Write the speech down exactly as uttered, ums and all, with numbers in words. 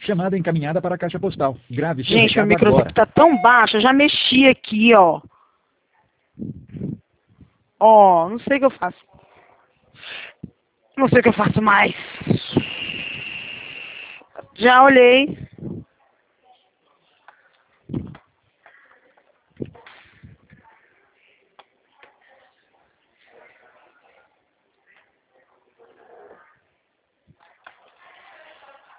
Chamada encaminhada para a caixa postal. Grave seu Gente, meu recado microfone agora. tá tão baixo, eu já mexi aqui, ó. Ó, não sei o que eu faço. Não sei o que eu faço mais. Já olhei.